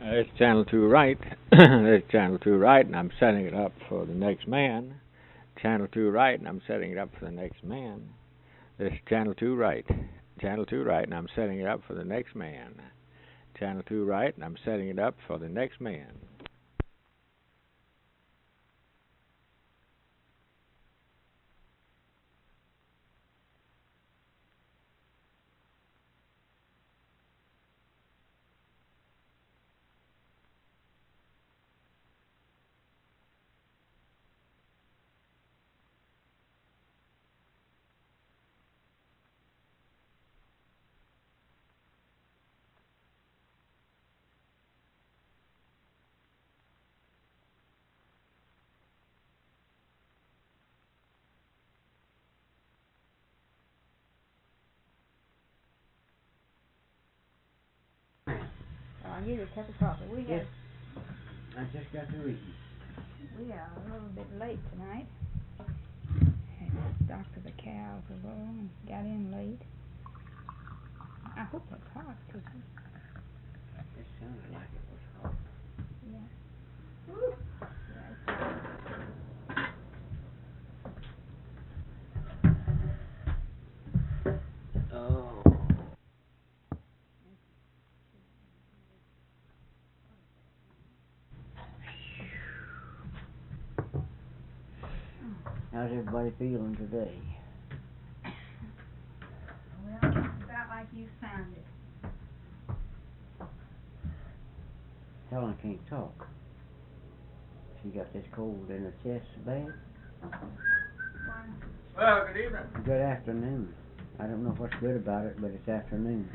It's channel 2 right. It's channel 2 right, and I'm setting it up for the next man. Channel 2 right, and I'm setting it up for the next man. This is channel 2 right. Channel 2 right, and I'm setting it up for the next man. Channel 2 right, and I'm setting it up for the next man. I'll give you a cup of coffee. I just got to read. We are a little bit late tonight. Had doctor the cows along, got in late. I hope it's hot, cause It sounded like it was hot. yeah. Oh. How's everybody feeling today? Well, about like you sounded. Helen can't talk. She got this cold in her chest so bad. Well, good evening. Good afternoon. I don't know what's good about it, but it's afternoon.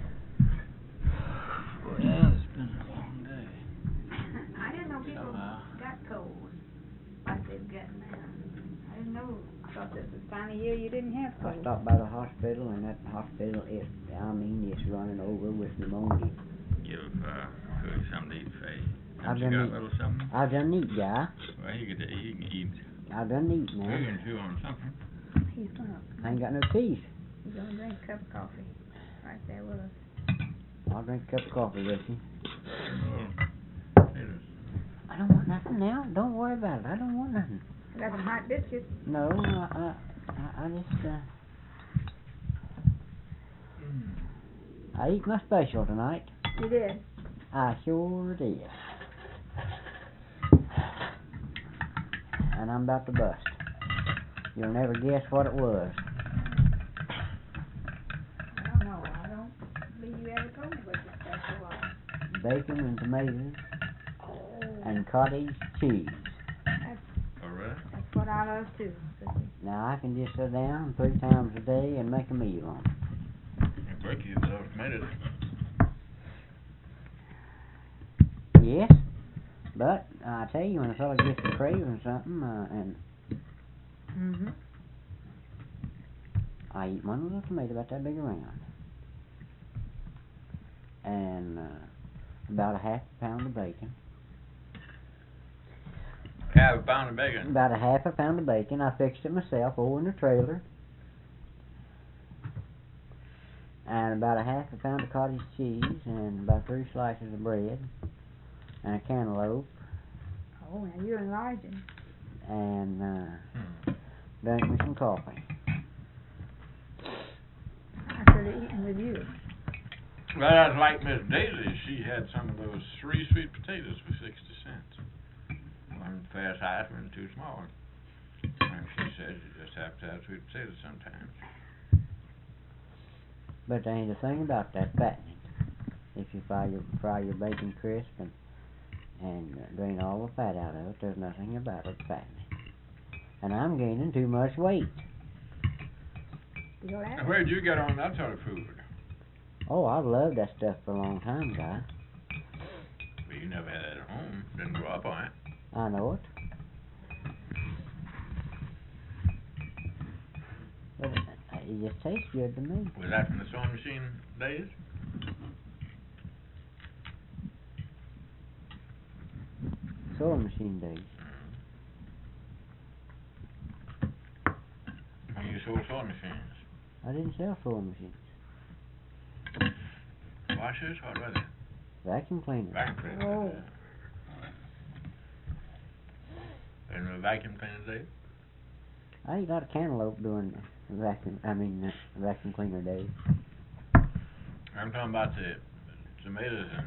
Well, it's been a long day. I didn't know people got cold like they've gotten now. I didn't know. I thought this was the time of year you didn't have cold. I stopped by the hospital, and that hospital is, it's running over with pneumonia. Give Cody something to eat, Faye. I've You done got a eat. little something? I've done eat, guy. Well, he can eat. I've done eat He now. can chew on something. He's gonna. I ain't got no teeth. He's gonna drink a cup of coffee right there with us. I'll drink a cup of coffee with you. Potatoes. I don't want nothing now. Don't worry about it. I don't want nothing. I got some hot biscuits. No, I just, I eat my special tonight. You did. I sure did. And I'm about to bust. You'll never guess what it was. I don't know. I don't believe you ever told me what your special was. Bacon and tomatoes Oh. and cottage cheese. Oh, really? That's what I love too. Now I can just sit down 3 times a day and make a meal on it. And Berkey loves tomatoes. Yes, but I tell you, when a fella gets to craving something, and I eat one little tomato about that big around, and about a half a pound of bacon. Half a pound of bacon. About a half a pound of bacon. I fixed it myself over in the trailer. And about a half a pound of cottage cheese, and about 3 slices of bread, and a cantaloupe. Oh, now you're enlarging. And drank me some coffee. I could have eaten with you. Well, that's like Miss Daisy. She had some of those 3 sweet potatoes for 60 cents. One fair size, one too small. And she says you just have to have sweet potatoes sometimes. But there ain't a thing about that fattening. If you fry your bacon crisp and drain all the fat out of it, there's nothing about it fattening. And I'm gaining too much weight. Where'd you get on that sort of food? Oh, I've loved that stuff for a long time, guy. Well, you never had it at home. Didn't grow up on it. I know it. But it just tastes good to me. Was that from the sewing machine days? Sewing machine days. When you sold sewing machines? I didn't sell sewing machines. Washers? What was it? Vacuum cleaner. Vacuum cleaner. Oh. And the vacuum cleaner day? I eat a lot of cantaloupe during vacuum cleaner days. I'm talking about the tomatoes and...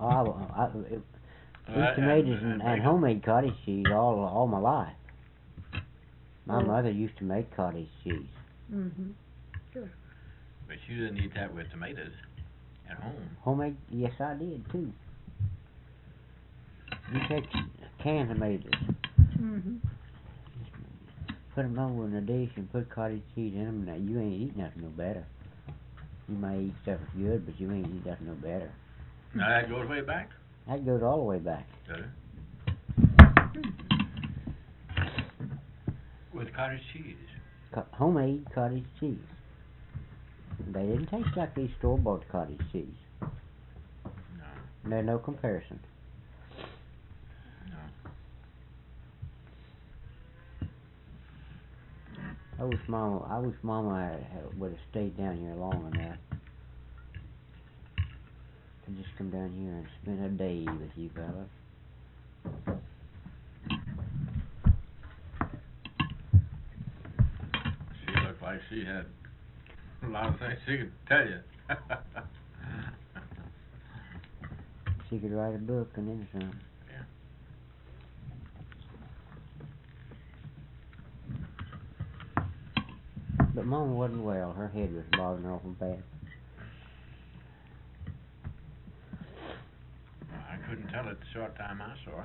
Eat tomatoes and homemade cottage cheese all my life. My mother used to make cottage cheese. Mm-hmm. Sure. But you didn't eat that with tomatoes at home. Homemade, yes I did too. You take canned tomatoes, Mm-hmm. put them over in a dish and put cottage cheese in them, and you ain't eat nothing no better. You may eat stuff that's good, but you ain't eat nothing no better. Now that goes way back? That goes all the way back. Does it? With cottage cheese? Homemade cottage cheese. They didn't taste like these store-bought cottage cheese. No. There's no comparison. No. I wish Mama would have stayed down here long enough to just come down here and spend a day with you fellas. She looked like she had a lot of things she could tell you. She could write a book and then some. Yeah. But Mama wasn't well. Her head was bothering her awful bad. I couldn't tell it the short time I saw her.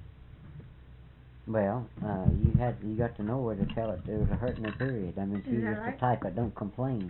Well, you got to know her to tell it. There was a hurting her period. I mean, she's just the type that don't complain.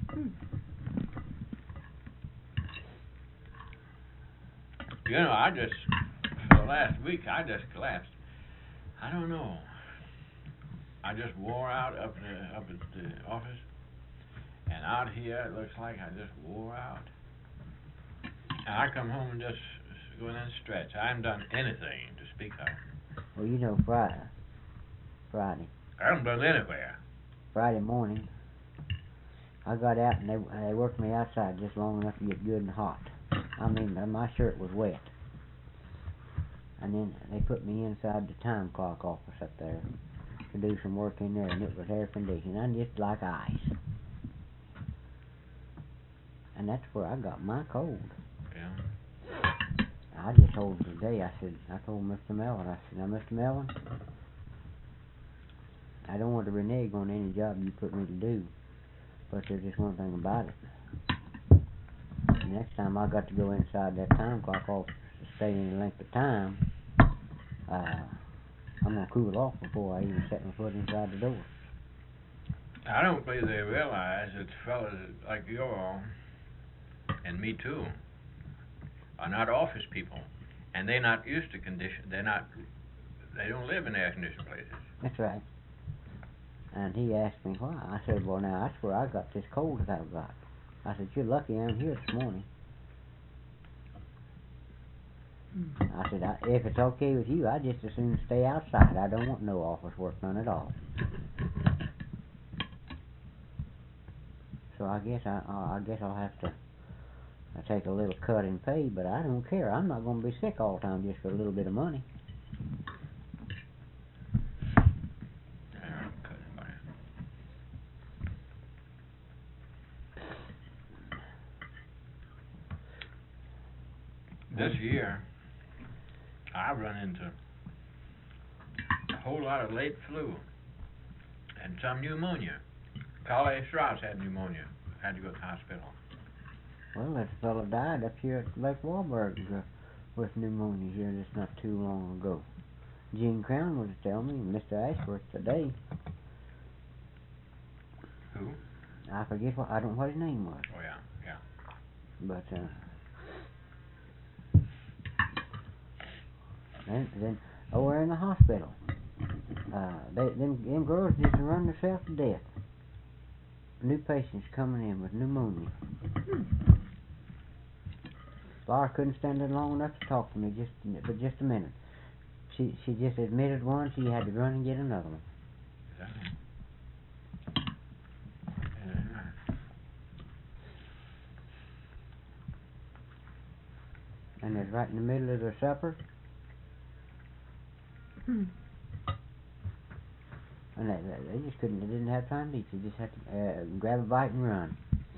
You know, for the last week, I just collapsed. I don't know. I just wore out up at the office. And out here, it looks like I just wore out. And I come home and just go in and stretch. I haven't done anything to speak of. Well, you know, Friday. I haven't done anywhere. Friday morning, I got out and they worked me outside just long enough to get good and hot. I mean, my shirt was wet. And then they put me inside the time clock office up there to do some work in there, and it was air conditioned. I'm just like ice. And that's where I got my cold. Yeah. I just told him today, I told Mr. Melvin, I said, now Mr. Melvin, I don't want to renege on any job you put me to do, but there's just one thing about it. The next time I got to go inside that time clock office to stay any length of time, I'm going to cool off before I even set my foot inside the door. I don't believe they realize that fellas like you all, and me too, are not office people. And they're not used to condition. They don't live in air-conditioned places. That's right. And he asked me why. I said, well, now, that's where I got this cold that I've got. I said, you're lucky I'm here this morning. I said, if it's okay with you, I'd just as soon stay outside. I don't want no office work done at all. So I guess I'll have to take a little cut in pay, but I don't care. I'm not going to be sick all the time just for a little bit of money. This year, I run into a whole lot of late flu and some pneumonia. Carly Strauss had pneumonia, had to go to the hospital. Well, that fellow died up here at Lake Wahlberg with pneumonia here just not too long ago. Gene Crown was telling me, Mr. Ashworth today. Who? I forget what his name was. Oh yeah, yeah. But then over in the hospital, them girls just run themselves to death. New patients coming in with pneumonia. Laura couldn't stand it long enough to talk to me for just a minute. She just admitted one. She had to run and get another one. it's right in the middle of their supper. Hmm. And they just couldn't. They didn't have time to eat. They just had to grab a bite and run.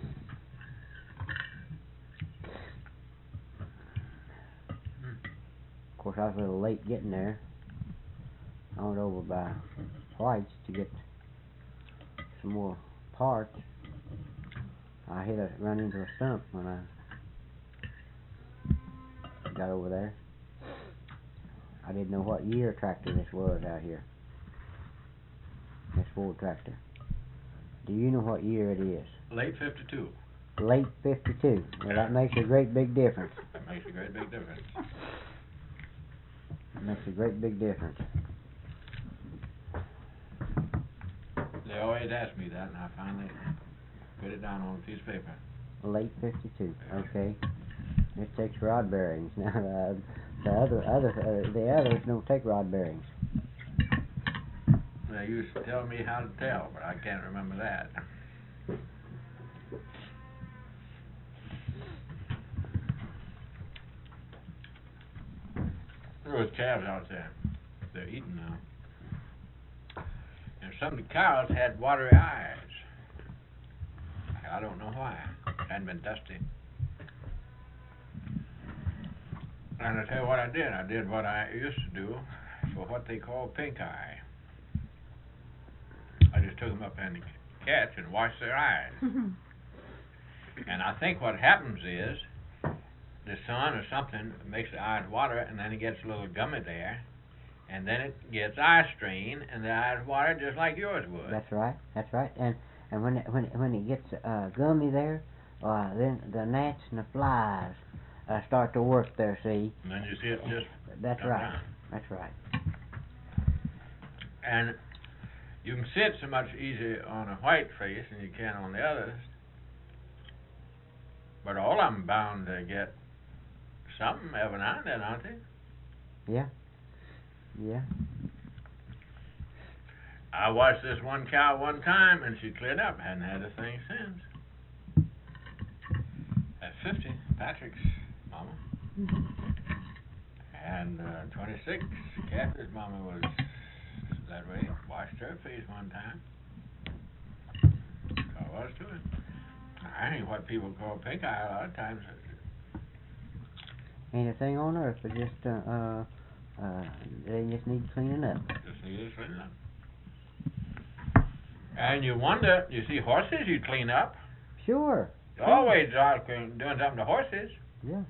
Of course, I was a little late getting there. I went over by White's to get some more parts. I run into a stump when I got over there. I didn't know what year tractor this was out here. This Ford tractor. Do you know what year it is? Late 52. Late 52. Well, that makes a great big difference. That makes a great big difference. That makes a great big difference. They always ask me that, and I finally put it down on a piece of paper. Late 52. Okay. It takes rod bearings. Now the others don't take rod bearings. They used to tell me how to tell, but I can't remember that. There was calves out there. They're eating now. And some of the cows had watery eyes. I don't know why. Hadn't been dusty. And I tell you what I did. I did what I used to do for what they call pink eye. I just took them up in the catch and washed their eyes. And I think what happens is the sun or something makes the eyes water, and then it gets a little gummy there, and then it gets eye strain, and the eyes water just like yours would. That's right. That's right. And when it gets gummy there, then the gnats and the flies start to work there. See. And then you see it just. That's come right. down. That's right. And you can sit so much easier on a white face than you can on the others. But all of them bound to get something every now and then, aren't they? Yeah. Yeah. I watched this one cow one time, and she cleared up. Hadn't had a thing since. At 50, Patrick's mama. And 26, Kathy's mama was that way. Washed her face one time. I was too. I ain't what people call pink eye a lot of times. Ain't a thing on earth, but just they just need cleaning up. Just need to clean up. And you wonder, you see horses you clean up. Sure. You always are doing something to horses. Yeah.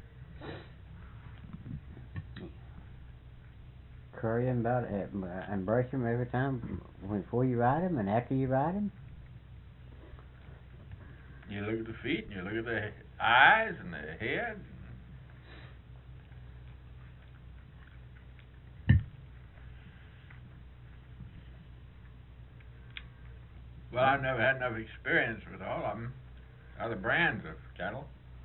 Curry them about and brush them every time before you ride them and after you ride them. You look at the feet, and you look at the eyes and the head. Well, I've never had enough experience with all of them, other brands of cattle.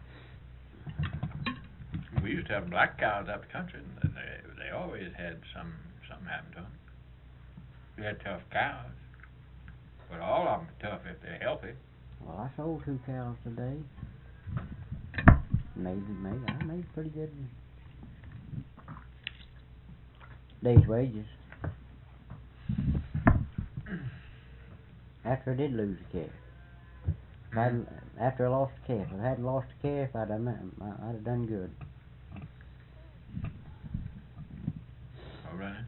We used to have black cows out the country, and they always had something happen to them. We had tough cows, but all of them are tough if they're healthy. Well, I sold 2 cows today. I made pretty good day's wages. After I did lose a calf. After I lost a calf. If I hadn't lost a calf, I'd have done good. All right.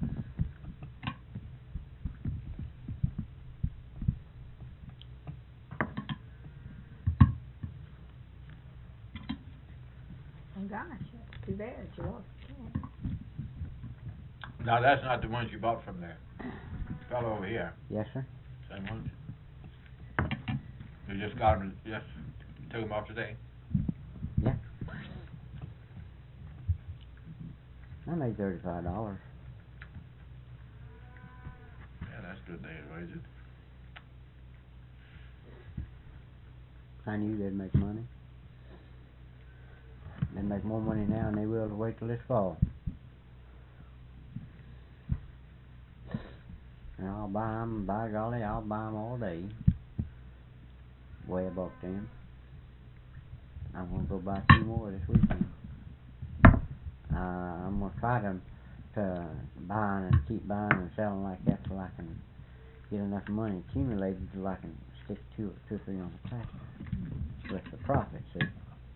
Oh gosh, it's too bad you lost the cat. Now, that's not the ones you bought from there. Fellow over here. Yes, sir. Same ones? You just got them, just took them off today? Yeah. I made $35. Yeah, that's good day's wages. I knew they'd make money. They make more money now than they will to wait till this fall. And I'll buy them, by golly, I'll buy them all day. Way above them. I'm going to go buy 2 more this weekend. I'm gonna try to buy and keep buying and selling like that till I can get enough money accumulated till I can stick two or three on the tractor with the profit, see.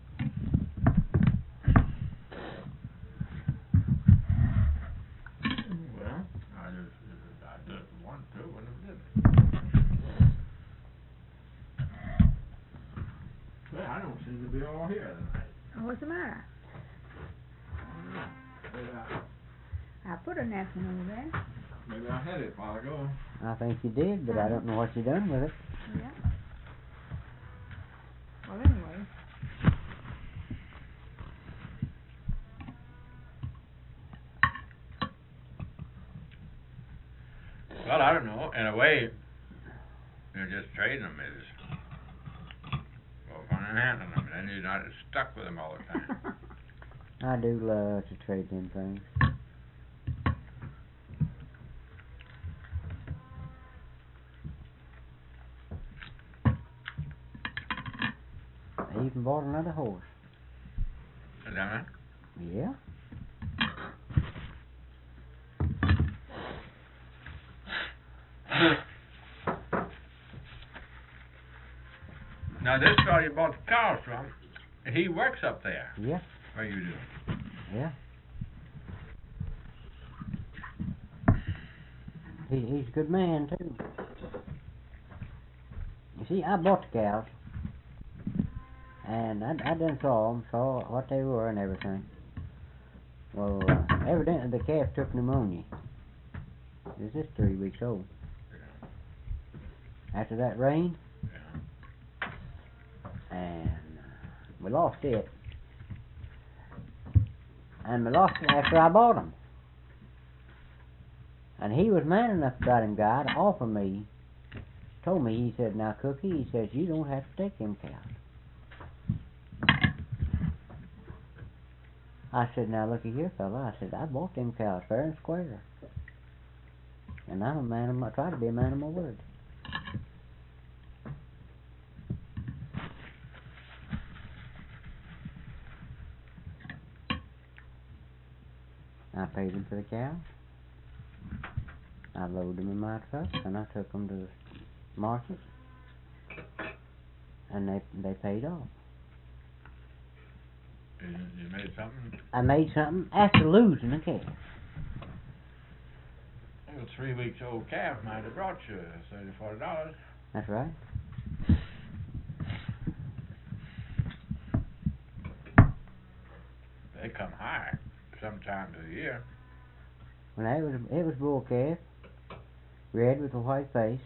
Well, I just want to and I didn't. Well, I don't seem to be all here tonight. Oh, what's the matter? Maybe I put a napkin over there. maybe I had it a while ago. I think you did, but I don't know what you done with it. Yeah. Well, anyway. Well, I don't know. In a way, you're just trading them is well, fun and handling them. Then you're not stuck with them all the time. I do love to trade them things. I even bought another horse. Is that right? Yeah. Now this fellow you bought the cows from, he works up there. Yeah. Where you do? Yeah. He's a good man too. You see, I bought the cows, and I done saw them, saw what they were and everything. Well, evidently the calf took pneumonia. It was just 3 weeks old. Yeah. After that rain, Yeah. and we lost it. And we lost it after I bought him. And he was man enough about him, guy, to offer me, told me, he said, now, Cookie, he says, you don't have to take them cows. I said, now, looky here, fella. I said, I bought them cows fair and square. And I'm a man of my, try to be a man of my word. I paid him for the cows. I loaded them in my truck, and I took them to the market, and they paid off. You made something? I made something after losing a calf. A 3 weeks old calf might have brought you $30-40. That's right. They come high sometimes a year. Well, it was bull calf, red with a white face,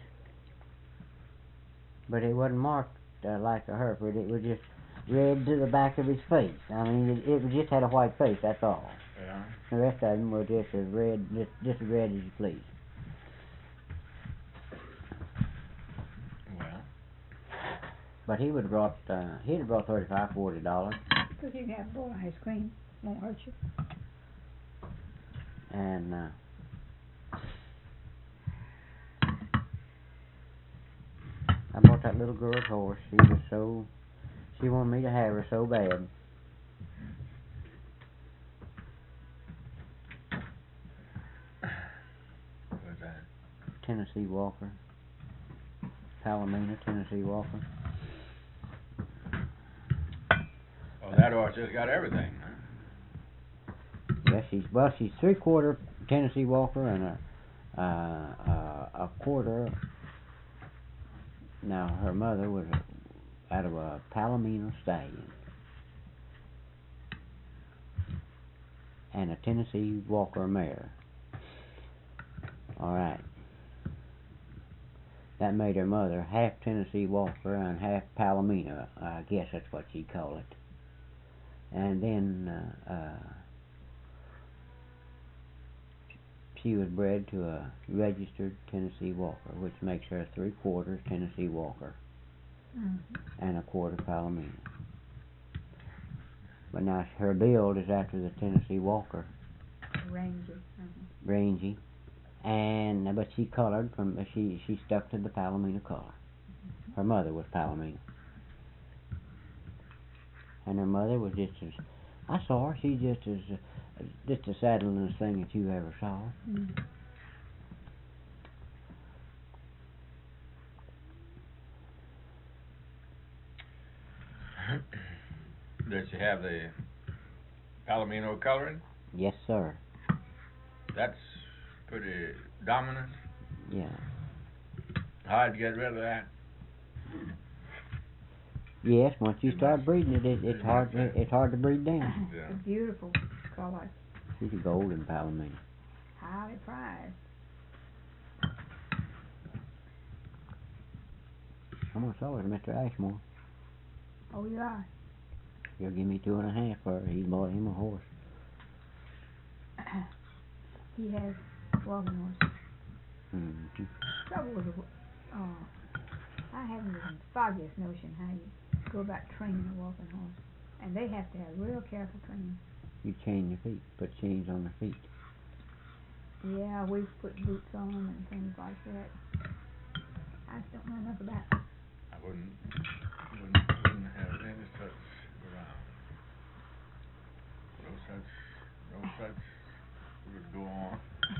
but it wasn't marked like a Hereford. It was just red to the back of his face. I mean, it just had a white face. That's all. Yeah. The rest of them were just as red, just as red as you please. Well. But he'd have brought $35-40. Because you can have a bowl of ice cream. Won't hurt you. And I bought that little girl's horse. She wanted me to have her so bad. What's that? Tennessee Walker. Palomino, Tennessee Walker. Oh, that horse just got everything, huh? Yeah, she's 3/4 Tennessee Walker and a quarter. Now her mother was out of a Palomino stallion and a Tennessee Walker mare. All right. That made her mother half Tennessee Walker and half Palomino. I guess that's what she'd call it. And then she was bred to a registered Tennessee Walker, which makes her 3/4 Tennessee Walker and a quarter Palomino. But now her build is after the Tennessee Walker. Rangy. And but she colored from she stuck to the Palomino color. Her mother was Palomino. And her mother was just as I saw her. She's just as just the saddlingest thing that you ever saw. Mm. Does she have the Palomino coloring? Yes, sir. That's pretty dominant. Yeah. Hard to get rid of that. Yes, once you It start must- breeding it, it it's must, hard. It's hard to breed down. Yeah. It's a beautiful color, She's a golden Palomino. highly prized. I'm gonna sell her to Mr. Ashmore. Oh, you are. He'll give me 2.5 for her. He bought him a horse. He has walking horse. Mm-hmm. Trouble with I haven't the foggiest notion how you go about training a walking horse, and they have to have real careful training. You chain your feet. Put chains on their feet. Yeah, we've put boots on them and things like that. I just don't know enough about it. I wouldn't have any such around. No such would go on.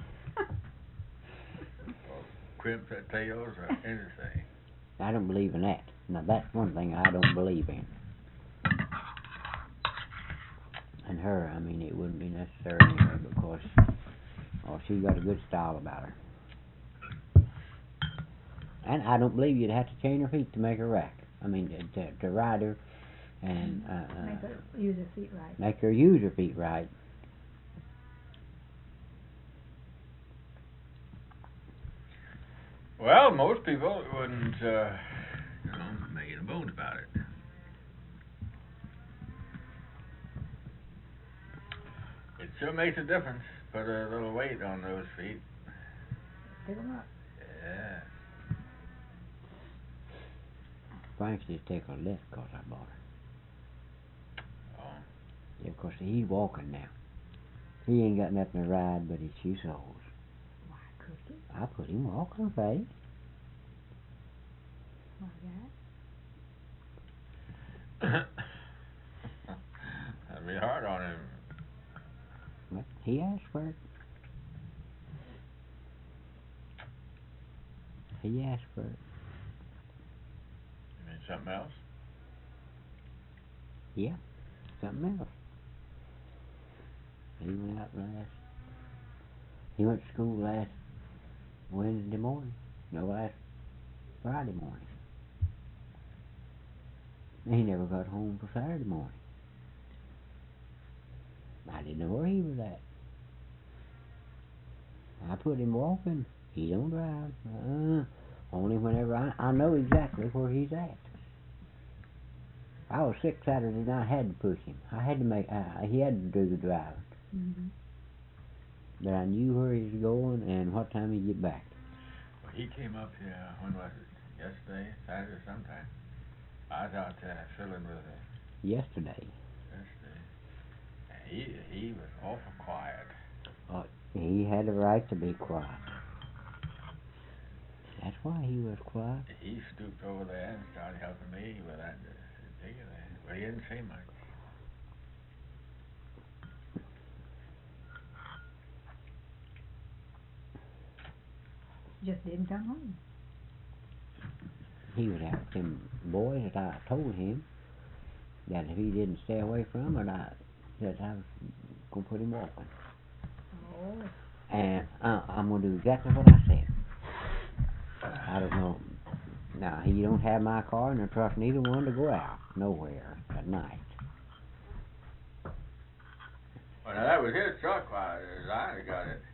Or crimp their tails or anything. I don't believe in that. Now that's one thing I don't believe in. And her, I mean, it wouldn't be necessary anyway because, she got a good style about her. And I don't believe you'd have to chain her feet to make her rack. I mean, to ride her and Make her use her feet right. make her use her feet right. Well, most people wouldn't, make any bones about it. It sure makes a difference. Put a little weight on those feet. Pick 'em up. Yeah. Frank's just take a lift because I bought her. Oh. Yeah, of course, he's walking now. He ain't got nothing to ride but his shoe soles. Why, Cookie? I put him walking, Faye. Why, that? That'd be hard on him. But he asked for it. He asked for it. You mean something else? Yeah, something else. He went out he went to school last Wednesday morning. No, last Friday morning. He never got home till Saturday morning. I didn't know where he was at. I put him walking. He don't drive. Only whenever I know exactly where he's at. I was sick Saturday night. I had to push him. I had to make. He had to do the driving. Mm-hmm. Mm-hmm. But I knew where he was going and what time he'd get back. Well, he came up here, when was it? Yesterday, Saturday, sometime. I was out there filling with it Yesterday. yesterday. And he was awful quiet. He had a right to be quiet. That's why he was quiet. He stooped over there and started helping me with that digger there. But he didn't say much. Just didn't come home. He was out with them boys that I told him that if he didn't stay away from it, that I was going to put him walking. Oh. And I'm going to do exactly what I said. I don't know. Now, he don't have my car, and I trust neither one to go out nowhere at night. Well, now that was his truck. As I got it.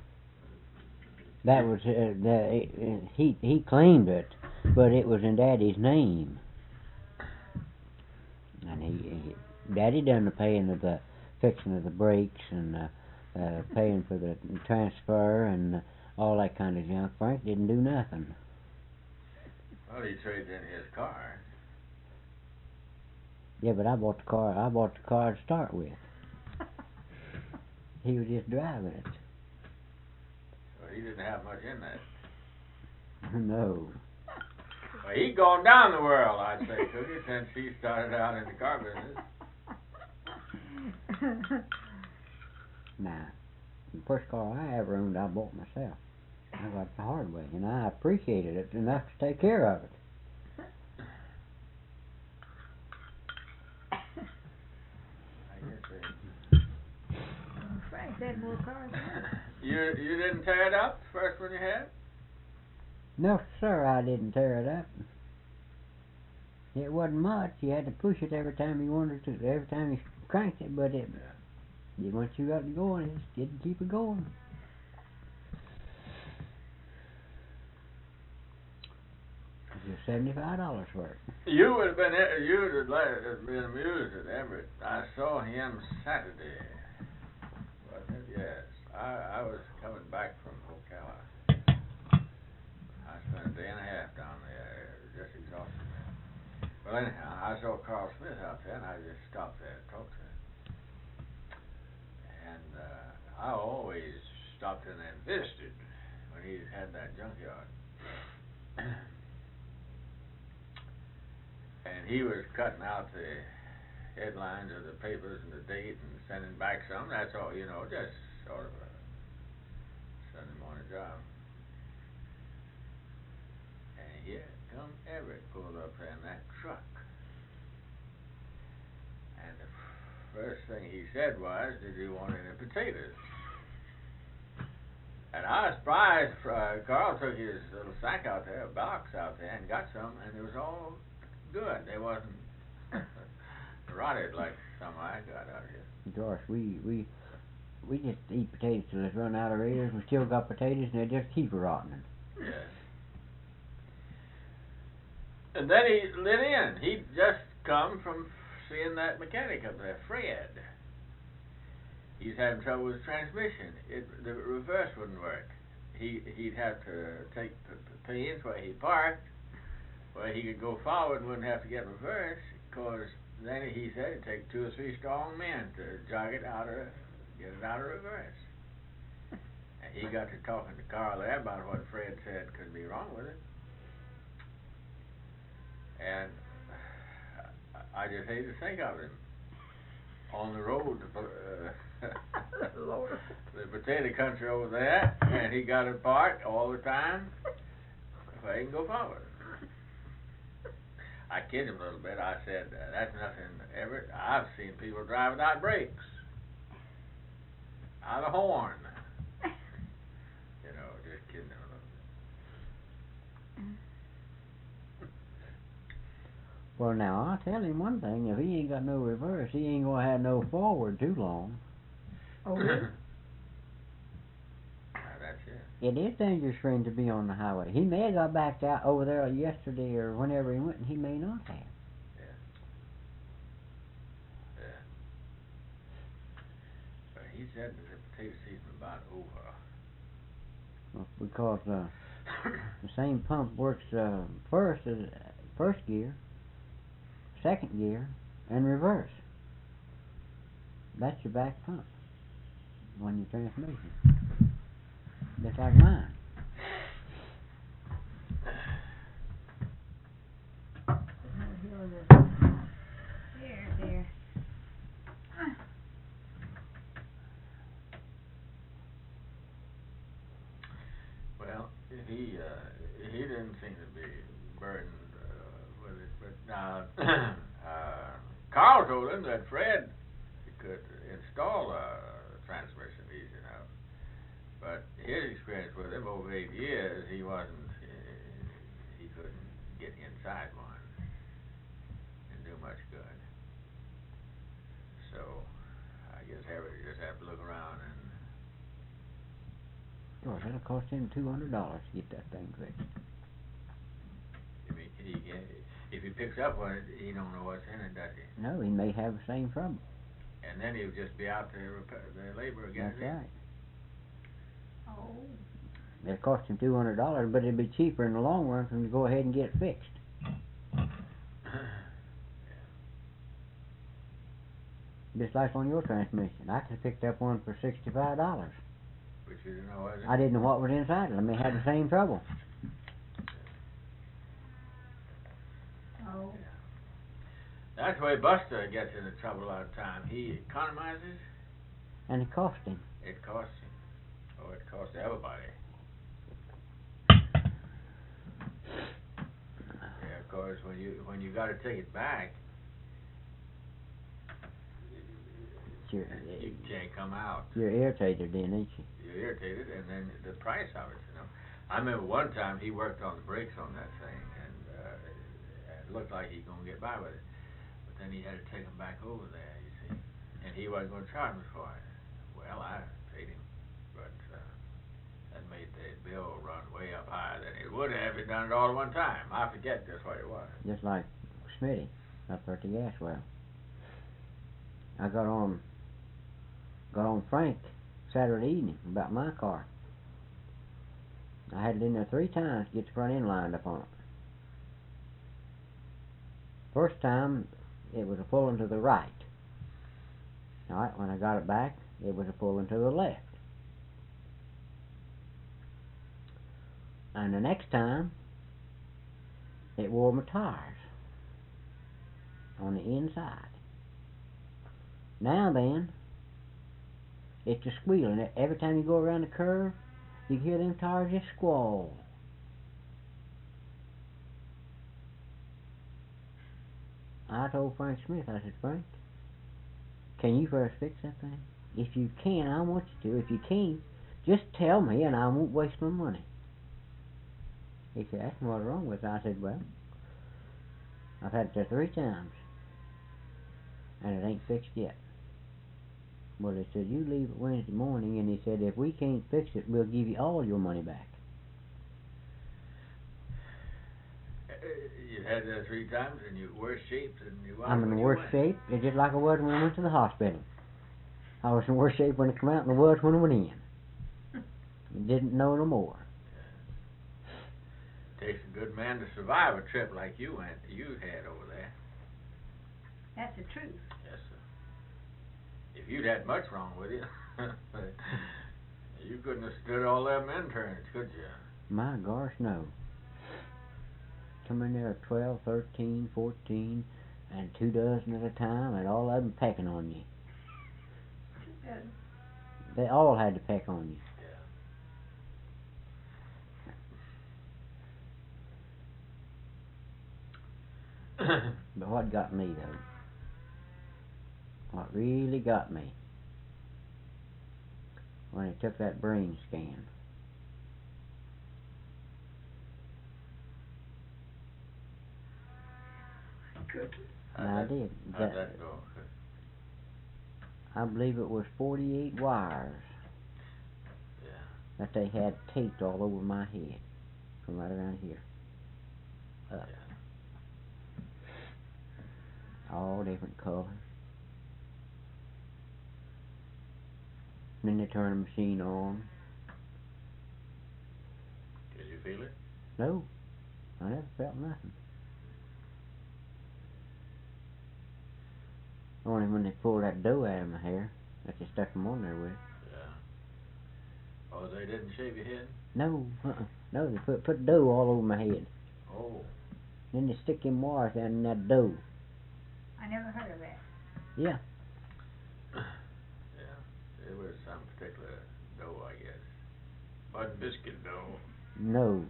That was he claimed it, but it was in Daddy's name, and Daddy done the paying of the fixing of the brakes and paying for the transfer and all that kind of junk. Frank didn't do nothing. Well, he traded in his car. Yeah, but I bought the car. I bought the car to start with. He was just driving it. Well, he didn't have much in that. No. Well, he's gone down the world, I'd say, Cookie, since he started out in the car business. Now, the first car I ever owned, I bought myself. I got it the hard way, and I appreciated it enough to take care of it. Frank had more cars than us. You didn't tear it up the first one you had? No, sir, I didn't tear it up. It wasn't much. You had to push it every time you wanted to, every time you cranked it, but once you got it going, it just didn't keep it going. It was $75 for it. You would have been amused at Everett. I saw him Saturday. Wasn't it? Yes. I was coming back from Ocala. I spent a day and a half down there, just exhausted. Well, anyhow, I saw Carl Smith out there, and I just stopped there and talked to him. And I always stopped in and visited when he had that junkyard. And he was cutting out the headlines of the papers and the date and sending back some. That's all, just sort of a Sunday morning job. And here come Everett pulled up there in that truck. And the first thing he said was, "Did you want any potatoes?" And I was surprised. Carl took his little sack out there, a box out there, and got some, and it was all good. They wasn't rotted like some I got out here. Gosh, we just eat potatoes till it's run out of ears. We still got potatoes, and they just keep rotting. Yeah. And then he lit in. He'd just come from seeing that mechanic up there, Fred. He's having trouble with his transmission. The reverse wouldn't work. He'd have to take pains where he parked, where he could go forward and wouldn't have to get reverse, because then he said it'd take 2 or 3 strong men to jog it get it out of reverse. And he got to talking to Carl there about what Fred said could be wrong with it. And I just hate to think of him on the road to the potato country over there, and he got it parked all the time so he can go forward. I kid him a little bit. I said, "That's nothing, Everett. I've seen people drive without brakes, out of horn." Just kidding him a little bit. Well, now, I'll tell him one thing. If he ain't got no reverse, he ain't going to have no forward too long. Oh, really? That's it. It is dangerous for him to be on the highway. He may have got back out over there yesterday or whenever he went, and he may not have. Yeah. But he said that the potato season was about over. Well, because the same pump works first gear, second gear, and reverse. That's your back pump on your transmission. Just like mine. Here. Well, he didn't seem to be burdened with it, but Carl told him that Fred could install a transmission easy enough. But his experience with him over 8 years, he couldn't get inside one and do much good. So I guess everybody just have to look around and. Gosh, that'll cost him $200 to get that thing fixed. If he picks up one, he don't know what's in it, does he? No, he may have the same trouble. And then he'll just be out there repair the labor again. That's right. Oh. It'll cost him $200, but it'll be cheaper in the long run for him to go ahead and get it fixed. Just like on your transmission. I could have picked up one for $65. But you didn't know what it? I didn't know what was inside it. I may have the same trouble. Oh. That's the way Buster gets into trouble all the time. He economizes, And it cost him. It cost him. Oh, it cost everybody. Yeah, of course, when you got to take it back, You're, you can't come out. you're irritated then, ain't you? You're irritated, and then the price of it, I remember one time he worked on the brakes on that thing, and it looked like he gonna get by with it. But then he had to take him back over there, you see, and he wasn't gonna charge me for it. Well, I paid him, but that made the bill run way up higher than it would have if it done it all at one time. I forget just what it was. Just like Smitty up there at the gas well. I got on Frank Saturday evening about my car. I had it in there 3 times to get the front end lined up on it. First time, it was a pulling to the right. Alright, when I got it back, it was a pulling to the left. And the next time, it wore my tires on the inside. Now then, it's a squealing. Every time you go around the curve, you hear them tires just squall. I told Frank Smith, I said, Frank, can you first fix that thing? If you can, I want you to. If you can't, just tell me and I won't waste my money. He said, that's what's wrong with it. I said, well, I've had it there 3 times and it ain't fixed yet. Well, he said, you leave it Wednesday morning, and he said, if we can't fix it, we'll give you all your money back. You had that 3 times, and you're worse shape than you were. I'm in the worst shape. It's just like I was when I went to the hospital. I was in worse shape when I come out than I was when I went in. Didn't know no more. Yeah. Takes a good man to survive a trip like you had over there. That's the truth. Yes, sir. If you'd had much wrong with you, you couldn't have stood all them interns, could you? My gosh, no. Come in there at 12, 13, 14, and 2 dozen at a time, and all of them pecking on you. They all had to peck on you. Yeah. But what got me, though? What really got me? When they took that brain scan. Good. And I did. How'd that go? I believe it was 48 wires Yeah. that they had taped all over my head, from right around here up. Yeah. All different colors. And then they turned the machine on. Did you feel it? No, I never felt nothing. Only when they pulled that dough out of my hair that they stuck them on there with. Yeah. Oh, they didn't shave your head? No, no, they put dough all over my head. Oh. Then they stick them wires down in that dough. I never heard of that. Yeah. Yeah. It was some particular dough, I guess. Bud biscuit dough. No.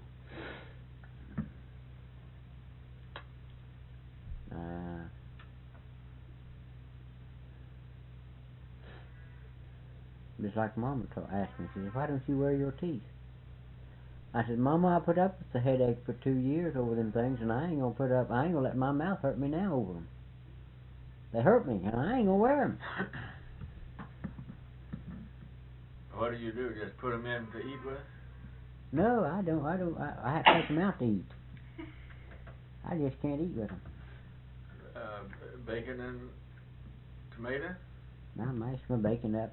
Just like Mama asked me, she said, why don't you wear your teeth? I said, Mama, I put up with the headache for 2 years over them things, and I ain't gonna let my mouth hurt me now over them. They hurt me, and I ain't gonna wear them. What do you do? Just put them in to eat with? No, I don't. I have to take them out to eat. I just can't eat with them. Bacon and tomato? I mash my bacon up.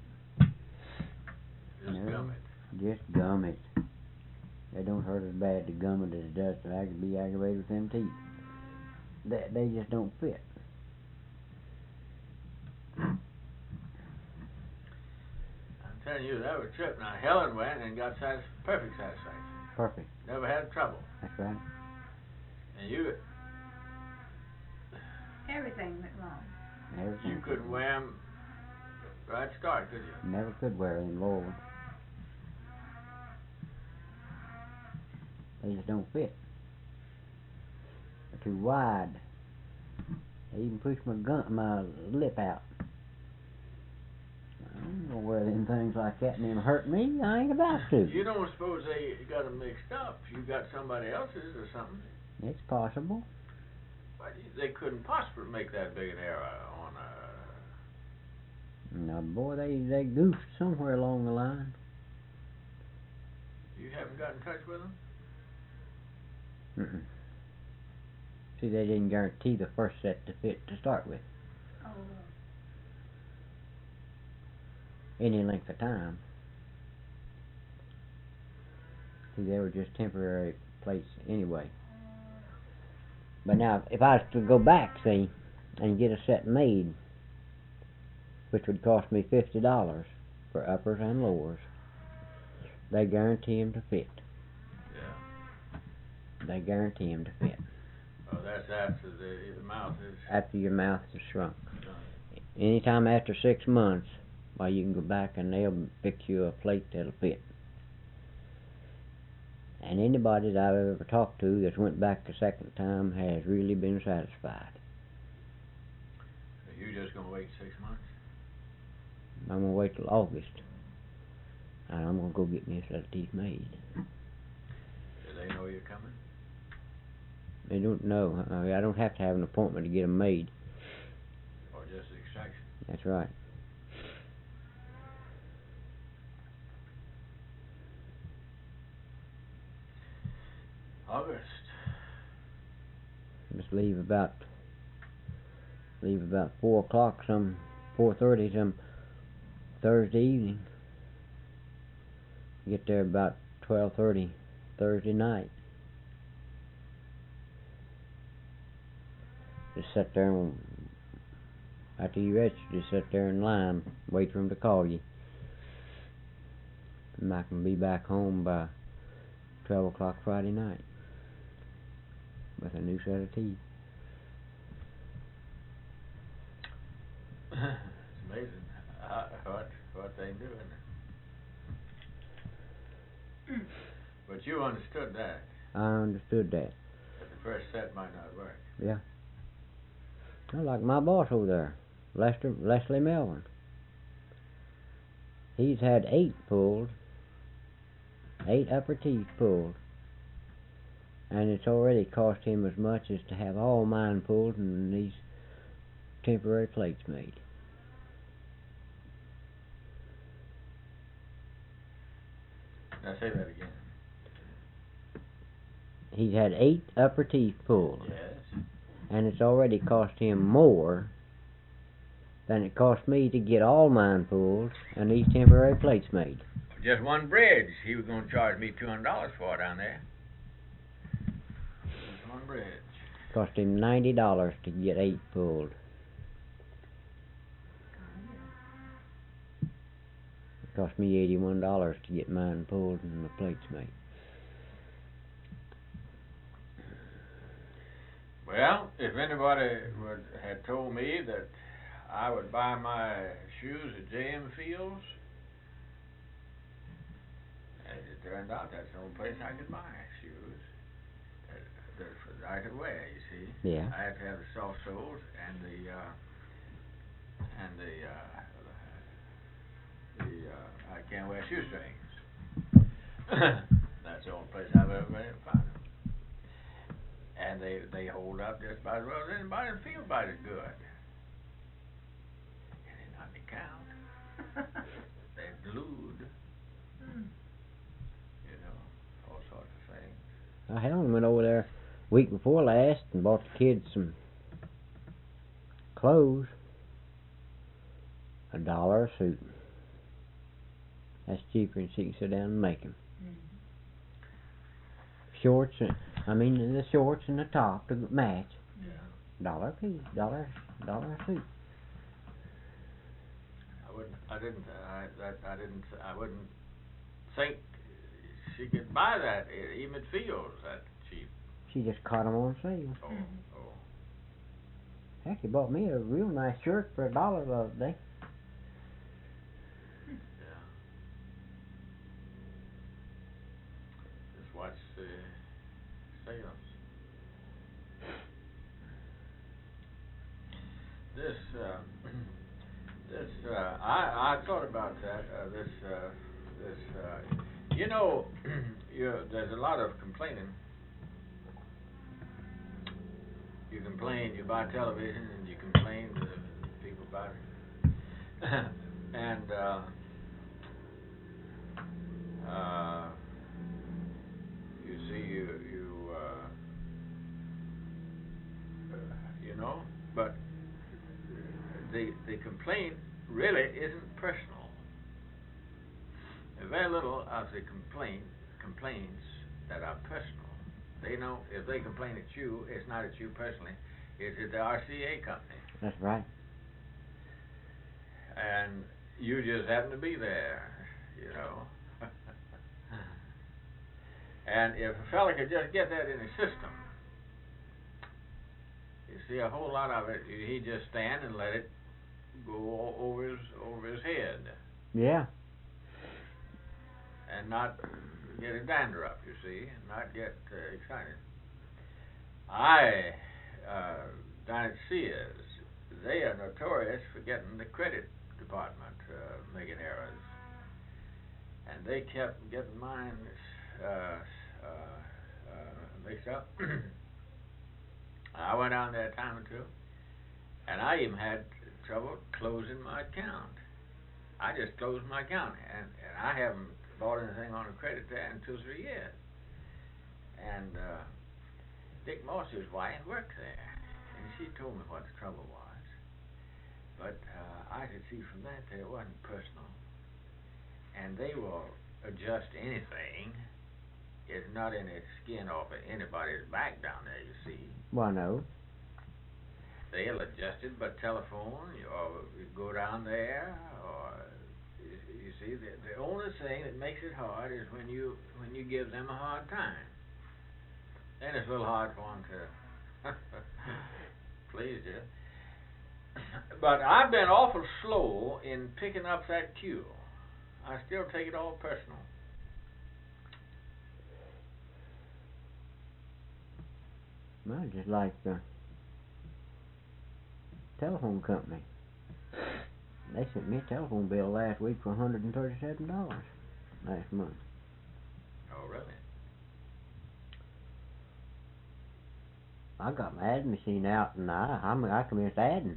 Just gum it. Just gum it. It don't hurt as bad to gum it as it does to be aggravated with them teeth. They just don't fit. I'm telling you, that was a trip. Now, Helen went and got perfect satisfaction. Perfect. Never had trouble. That's right. And you Everything went wrong. Everything. couldn't wear them right start, could you? Never could wear them lower ones. They just don't fit. They're too wide. They even push my lip out. I ain't gonna wear them things like that and them hurt me. I ain't about to. You don't suppose they got them mixed up? You got somebody else's or something? It's possible. But they couldn't possibly make that big an error on a... No, boy, they goofed somewhere along the line. You haven't got in touch with them? Mm-mm. See, they didn't guarantee the first set to fit to start with. Oh. Any length of time. See, they were just temporary plates anyway. But now, if I was to go back, see, and get a set made, which would cost me $50 for uppers and lowers, they guarantee them to fit. Yeah. They guarantee them to fit. Oh, that's after the mouth is... After your mouth is shrunk. Right. Anytime after 6 months, well, you can go back and they'll fix you a plate that'll fit. And anybody that I've ever talked to that's went back a second time has really been satisfied. So you're just going to wait 6 months? I'm going to wait till August. And I'm going to go get me a set of teeth made. Do they know you're coming? They don't know. I don't have to have an appointment to get them made. Or just the extraction? That's right. August. Just leave about 4 o'clock, 4:30 some Thursday evening. Get there about 12:30 Thursday night. Just sit there and after you register, just sit there in line, wait for them to call you. And I can be back home by 12 o'clock Friday night with a new set of teeth. It's amazing what they do, isn't it? But you understood that. I understood that. That the first set might not work. Yeah. Well, like my boss over there, Leslie Melvin. He's had 8 pulled, 8 upper teeth pulled, and it's already cost him as much as to have all mine pulled and these temporary plates made. Now say that again. He's had 8 upper teeth pulled. Yes. And it's already cost him more than it cost me to get all mine pulled and these temporary plates made. Just one bridge. He was going to charge me $200 for down there. Just one bridge. Cost him $90 to get 8 pulled. It cost me $81 to get mine pulled and the plates made. Well, if anybody had told me that I would buy my shoes at J.M. Fields, as it turned out, that's the only place I could buy shoes that I could wear. You see, Yeah. I had to have the soft soles and the I can't wear shoestrings. That's the only place I've ever been able to find them. And they hold up just about as well as anybody and feel about as good. And they not be count. They're glued. You know, all sorts of things. Helen went over there week before last and bought the kids some clothes. $1 a suit. That's cheaper than she can sit down and make them. Shorts, the shorts and the top to match. Yeah. $1 a piece, $1 a suit. I wouldn't think she could buy that even at Fields that cheap. She just caught them on sale. Oh. Heck, he bought me a real nice shirt for $1 the other day. else. This, I thought about that. You know, there's a lot of complaining. You complain, you buy television, and you complain to people about it. And you see, you know, but the complaint really isn't personal. Very little of the complaints that are personal. They know if they complain at you, it's not at you personally, it's at the RCA company. That's right. And you just happen to be there, you know. And if a fella could just get that in his system, you see a whole lot of it, he'd just stand and let it go over his head. Yeah. And not get a dander up, you see, and not get excited. Down at Sears, they are notorious for getting the credit department making errors. And they kept getting mine mixed up. I went down there a time or two, and I even had trouble closing my account. I just closed my account, and I haven't bought anything on a credit there in 2 or 3 years. And Dick Morse's wife worked there, and she told me what the trouble was. But I could see from that it wasn't personal. And they will adjust anything. It's not any skin off of anybody's back down there, you see. Well, no. They'll adjust it by telephone, or you go down there, or you see, the only thing that makes it hard is when you give them a hard time. Then it's a little hard for them to please you. But I've been awful slow in picking up that cue. I still take it all personal. Well, just like the telephone company. They sent me a telephone bill last week for $137 last month. Oh, really? I got my ad machine out, and I commenced adding.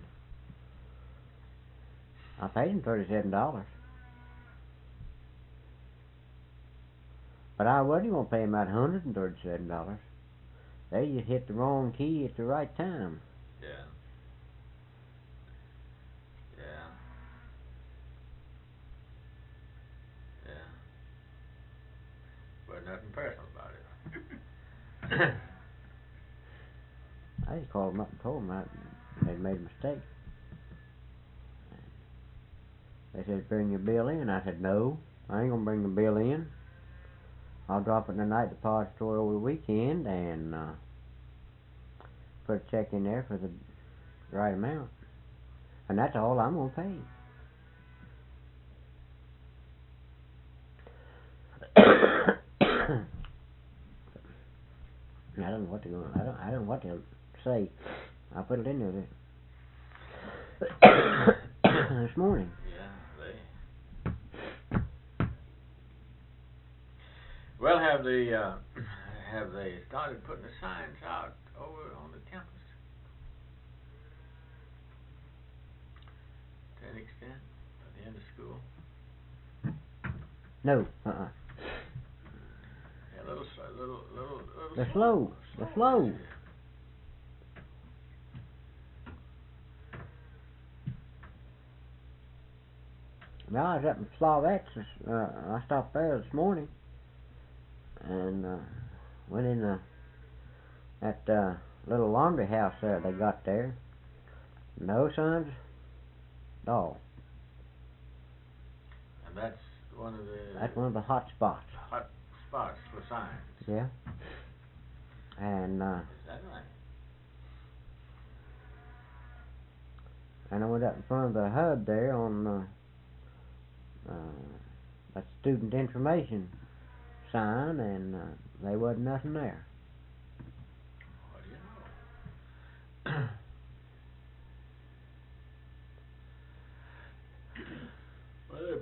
I paid him $37. But I wasn't going to pay him out $137. They just hit the wrong key at the right time. Yeah. Yeah. Yeah. But nothing personal about it. I just called them up and told them they'd made a mistake. They said, bring your bill in. I said, no, I ain't going to bring the bill in. I'll drop it in the night depository over the weekend and put a check in there for the right amount. And that's all I'm going to pay. I don't know what I don't know what they'll say. I put it in there this morning. Yeah, Well, have they started putting the signs out over on the campus? To an extent, at the end of school? No, Yeah, little. They're slow. They're slow. Well, I was up in Slavettes. I stopped there this morning and went in that little laundry house there they got there. No signs at all. And that's one of the... That's one of the hot spots. Hot spots for signs. Yeah. And Is that right? and I went up in front of the HUD there on that student information sign, and there wasn't nothing there.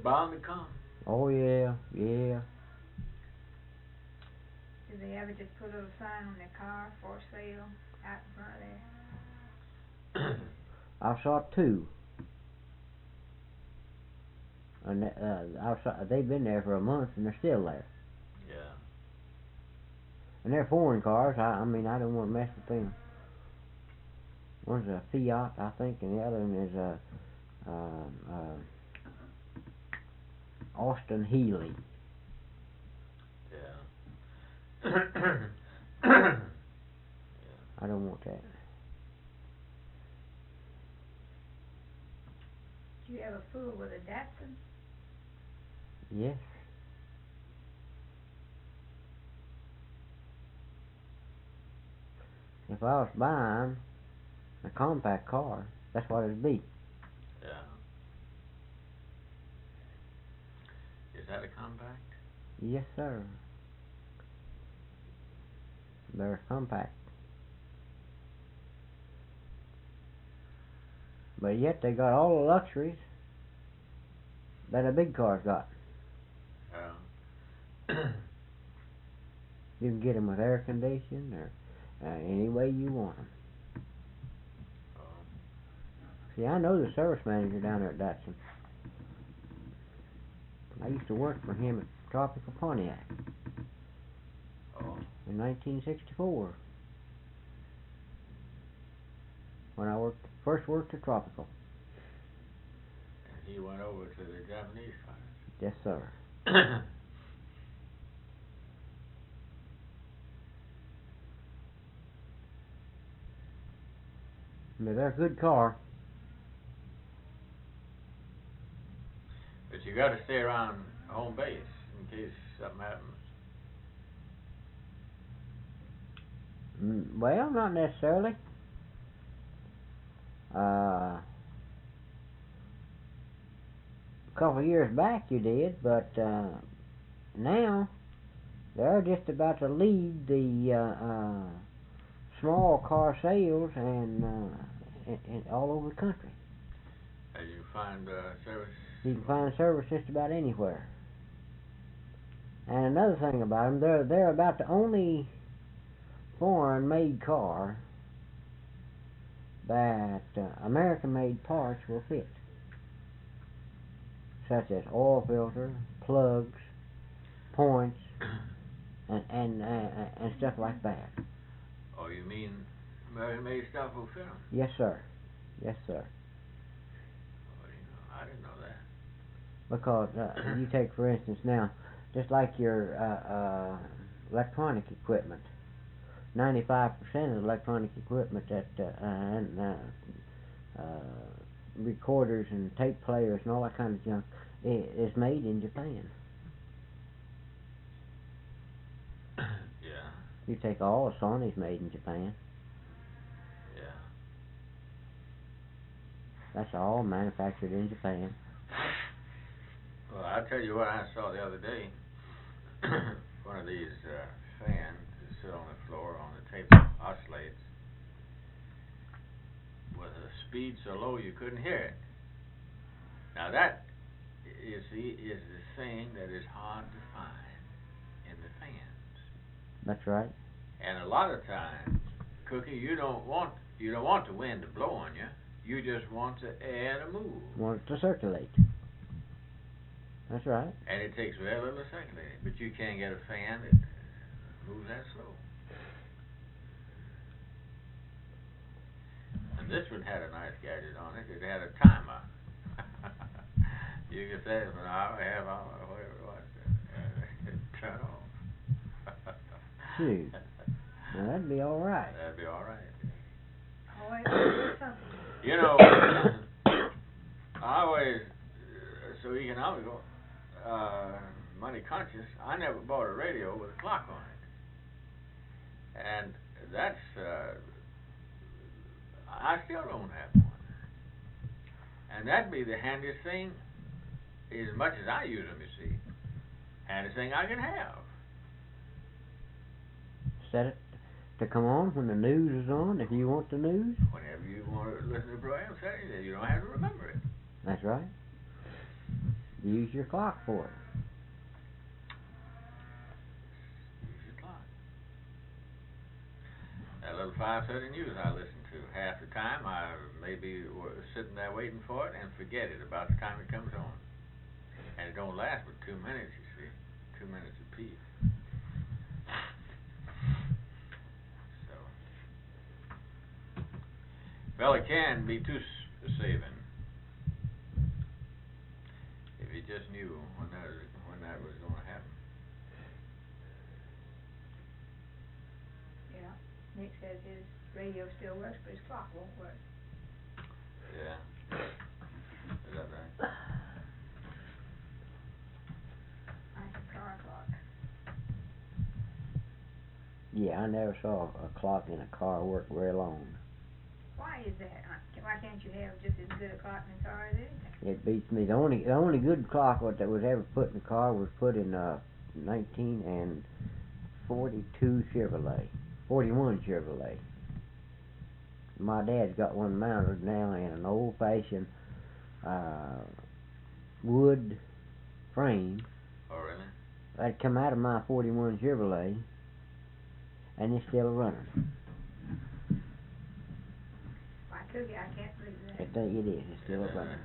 bound to come. Oh yeah, yeah. Did they ever just put a little sign on their car for sale out in front of there? I saw two. And they've been there for a month and they're still there. Yeah. And they're foreign cars. I mean, I don't want to mess with them. One's a Fiat, I think, and the other one is a Austin Healey. Yeah. I don't want that. Did you ever fool with a Datsun? Yes. If I was buying a compact car, that's what it'd be. Yeah. Is that a compact? Yes, sir. They're compact. But yet they got all the luxuries that a big car's got. Yeah. You can get them with air conditioning or any way you want them. Oh. See, I know the service manager down there at Datsun. I used to work for him at Tropical Pontiac Oh. in 1964 when I first worked at Tropical. And he went over to the Japanese cars. Yes, sir. But they're a good car. But you got to stay around home base in case something happens. Well, not necessarily. A couple of years back you did, but now they're just about to lead the small car sales and all over the country. And you find service. You can find service just about anywhere. And another thing about them, they're about the only foreign-made car that American-made parts will fit, such as oil filter, plugs, points, and stuff like that. Oh, you mean American-made stuff will fit them? Yes, sir. Yes, sir. Oh, I didn't know that. Because you take, for instance, now, just like your electronic equipment, 95% of the electronic equipment that recorders and tape players and all that kind of junk is made in Japan. Yeah. You take all of Sony's made in Japan. Yeah. That's all manufactured in Japan. Well, I'll tell you what I saw the other day. One of these fans that sit on the floor on the tape oscillates with a speed so low you couldn't hear it. Now that is the thing that is hard to find in the fans. That's right. And a lot of times, Cookie, you don't want the wind to blow on you. You just want the air to move. Want it to circulate. That's right. And it takes very little to circulate, but you can't get a fan that moves that slow. And this one had a nice gadget on it. It had a timer. You could set it for an hour, half hour, whatever it was. Turn off. Shoot. Now that'd be all right. That'd be all right. Oh, wait, there's something. You know, I always, so economical, money conscious, I never bought a radio with a clock on it. And that's, I still don't have one. And that'd be the handiest thing, as much as I use them, you see. Handiest thing I can have. Set it to come on when the news is on, if you want the news. Whenever you want to listen to the program, say it. You don't have to remember it. That's right. Use your clock for it. Use your clock. That little 5:30 news I listen to. Half the time I maybe sitting there waiting for it and forget it about the time it comes on. And it don't last but 2 minutes, you see. 2 minutes apiece. So, well, it can be too saving. If you just knew when that was going to happen. Yeah. Nick says his radio still works, but his clock won't work. Yeah. Is that right? Like a car clock. Yeah, I never saw a clock in a car work very long. Why is that? Why can't you have just as good a clock in a car as anything? It beats me. The only good clock that was ever put in the car was put in 1942 Chevrolet, 41 Chevrolet. My dad's got one mounted now in an old-fashioned wood frame. Oh, really? That come out of my 41 Chevrolet, and it's still running. Why, Cookie, I can't believe that. I think it is. It's still running.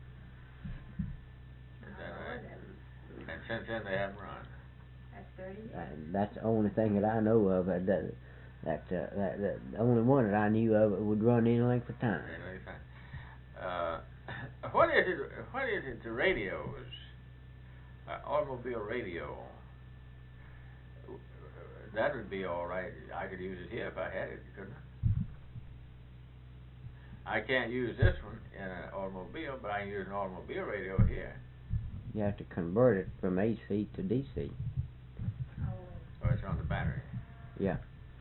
Is that right? And since then they haven't run. That's 30 years. That's the only thing that I know of the only one that I knew of that would run any length of time. What is it the radios, automobile radio, that would be all right. I could use it here if I had it, couldn't I? I can't use this one in an automobile, but I can use an automobile radio here. You have to convert it from AC to DC. Oh. So it's on the battery. Yeah.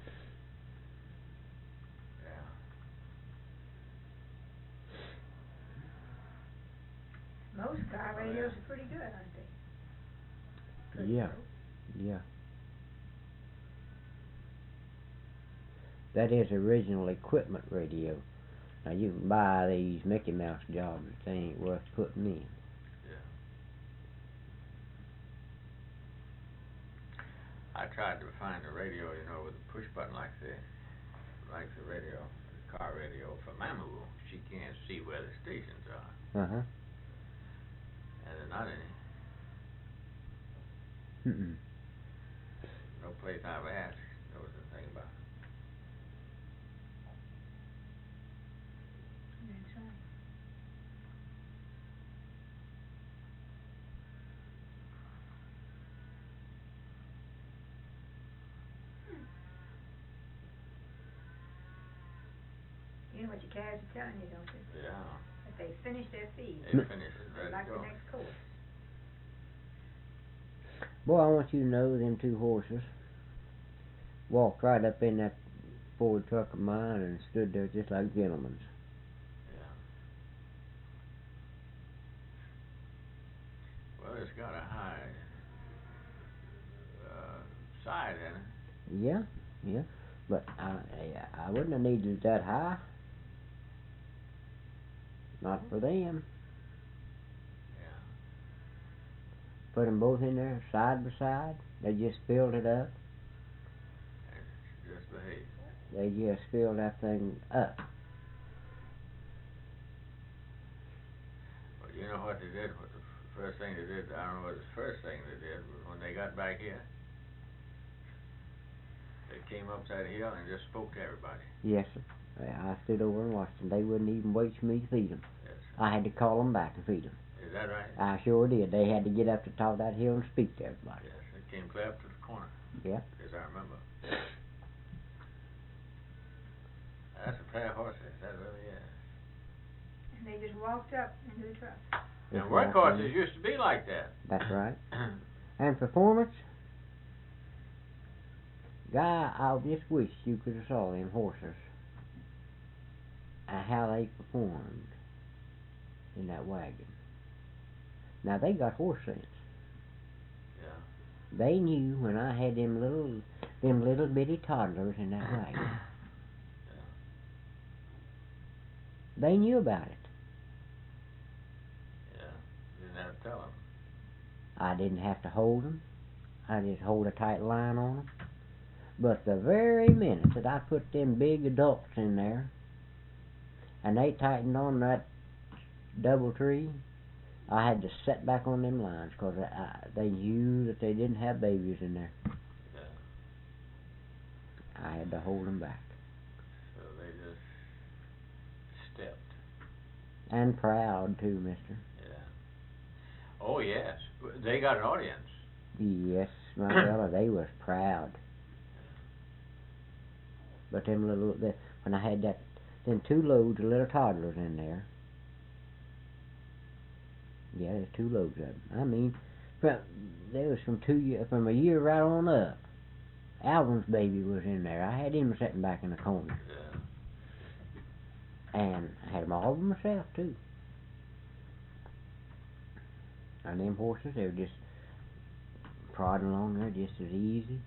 Most car radios are pretty good, aren't they? Pretty Yeah. good. Yeah. That is original equipment radio. Now you can buy these Mickey Mouse jobs, they ain't worth putting in. Yeah. I tried to find a radio, with a push button like the radio, the car radio for Mamu. She can't see where the stations are. Uh-huh. And there's not any. Mm-mm. No place I've asked knows anything about it. That's right. You know what your calves are telling you, don't you? Yeah. That they finished their feed. They finished it, ready Like to go. the next course. Boy, I want you to know them two horses walked right up in that Ford truck of mine and stood there just like gentlemen. Yeah. Well, it's got a high side in it. Yeah, yeah. But I wouldn't have needed it that high. Not for them. Yeah. Put them both in there side by side. They just filled it up. And just behave. They just filled that thing up. Well, you know what they did? What the first thing they did? I don't know what the first thing they did was when they got back here. They came up that hill and just spoke to everybody. Yes, sir. I stood over and watched them. They wouldn't even wait for me to feed them. Yes. I had to call them back and feed them. Is that right? I sure did. They had to get up to the top of that hill and speak to everybody. Yes. It came clear up to the corner. Yeah. As I remember. That's a pair of horses. That really is. And they just walked up into the truck. And workhorses used to be like that. That's right. And performance? Guy, I just wish you could have saw them horses and how they performed in that wagon. Now they got horse sense. Yeah. They knew when I had them little bitty toddlers in that wagon. Yeah. They knew about it. Yeah. You didn't have to tell them. I didn't have to hold them. I just hold a tight line on them. But the very minute that I put them big adults in there, and they tightened on that double tree, I had to set back on them lines because they knew that they didn't have babies in there. Yeah. I had to hold them back. So they just stepped. And proud too, mister. Yeah. Oh yes, they got an audience. Yes, my fella, they was proud. But them when I had them 2 loads of little toddlers in there. Yeah, there's 2 loads of them. I mean, there was from a year right on up. Alvin's baby was in there. I had him sitting back in the corner. Yeah. And I had them all by myself too. And them horses, they were just prodding along there just as easy.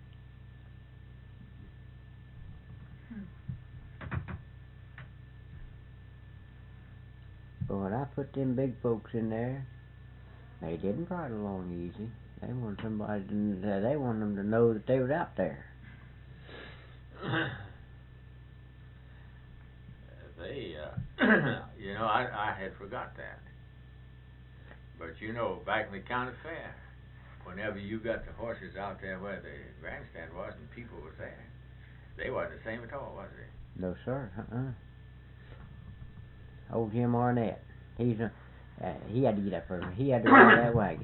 But when I put them big folks in there, they didn't prod along easy. They wanted somebody they wanted them to know that they was out there. They, you know, I had forgot that. But you know, back in the county fair, whenever you got the horses out there where the grandstand was and people was there, they wasn't the same at all, was they? No, sir. Old Jim Arnett. He had to get up early. He had to ride that wagon.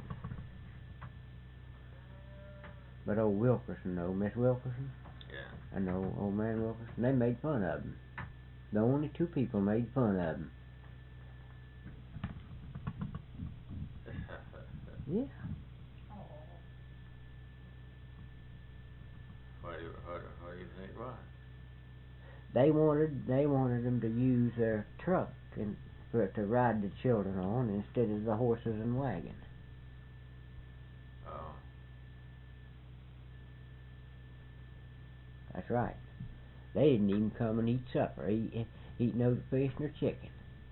But old Wilkerson, Miss Wilkerson, Yeah. and old man Wilkerson, they made fun of him. The only 2 people made fun of him. Yeah. What do you think it was? They wanted them to use their truck to ride the children on instead of the horses and wagon. Oh. That's right. They didn't even come and eat supper, eat no fish nor chicken.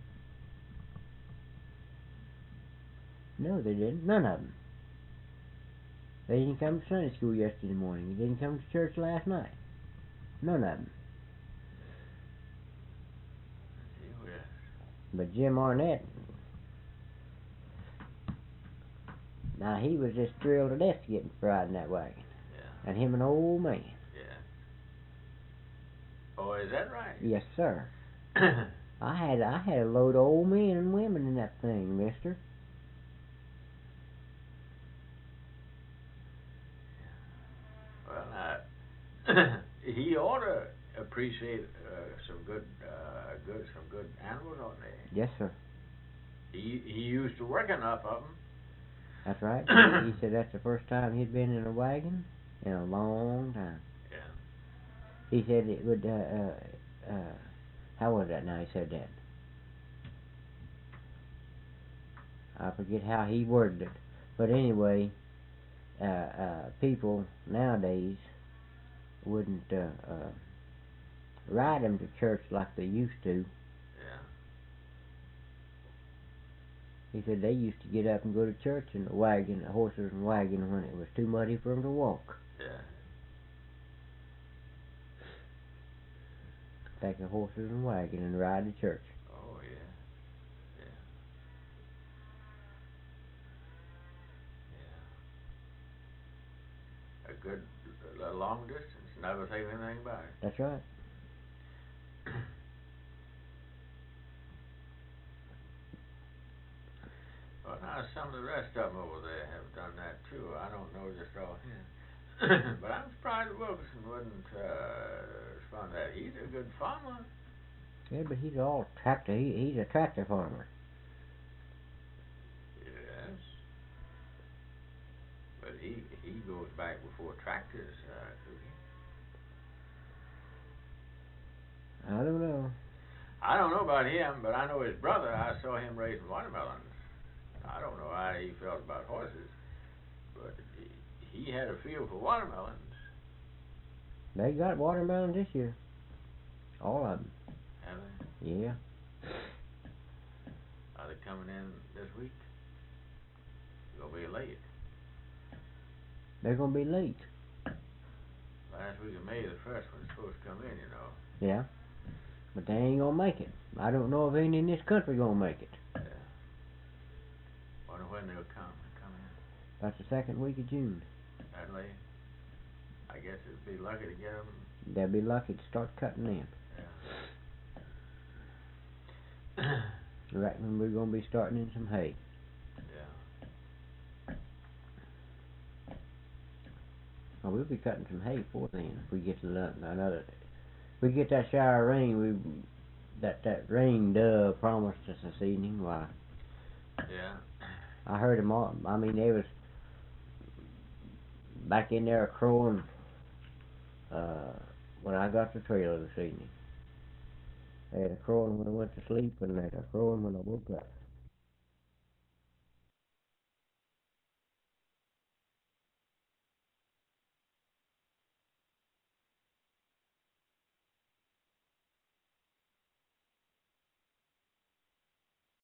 No, they didn't. None of them. They didn't come to Sunday school yesterday morning. They didn't come to church last night. None of them. But Jim Arnett, now he was just thrilled to death to get riding that wagon. Yeah. And him an old man. Yeah. Oh, is that right? Yes, sir. I had a load of old men and women in that thing, mister. Well, he ought to appreciate some good animals on there. Yes, sir. He used to work enough of them. That's right. He said that's the first time he'd been in a wagon in a long time. Yeah. He said it would. How was that? Now he said that. I forget how he worded it, but anyway, people nowadays wouldn't ride them to church like they used to. Yeah. He said they used to get up and go to church in a wagon, a horses and wagon, when it was too muddy for them to walk. Yeah. Take the horses and wagon and ride to church. Oh yeah. Yeah. A good long distance. Never say anything about it. That's right. Well, now some of the rest of them over there have done that too. I don't know just offhand. But I'm surprised Wilkerson wouldn't respond to that. He's a good farmer. Yeah, but he's all tractor. He's a tractor farmer. Yes. But he goes back before tractors, I don't know. I don't know about him, but I know his brother. I saw him raising watermelons. I don't know how he felt about horses, but he had a feel for watermelons. They got watermelon this year. All of them. Have they? Yeah. Are they coming in this week? It'll be late. They're gonna be late. Last week of May, the first one's supposed to come in, you know. Yeah. But they ain't gonna make it. I don't know if any in this country gonna make it. Yeah. Wonder when they'll come in. That's the second week of June. That late? I guess it'd be lucky to get them. They'll be lucky to start cutting in. Yeah. I reckon we're gonna be starting in some hay. Yeah. Well, we'll be cutting some hay before then if we get to another. If we get that shower of rain, that rain dove promised us this evening. Why? Yeah. I heard them all. I mean, they was back in there crowing when I got the trailer this evening. They had a crowing when I went to sleep, and they had a crowing when I woke up.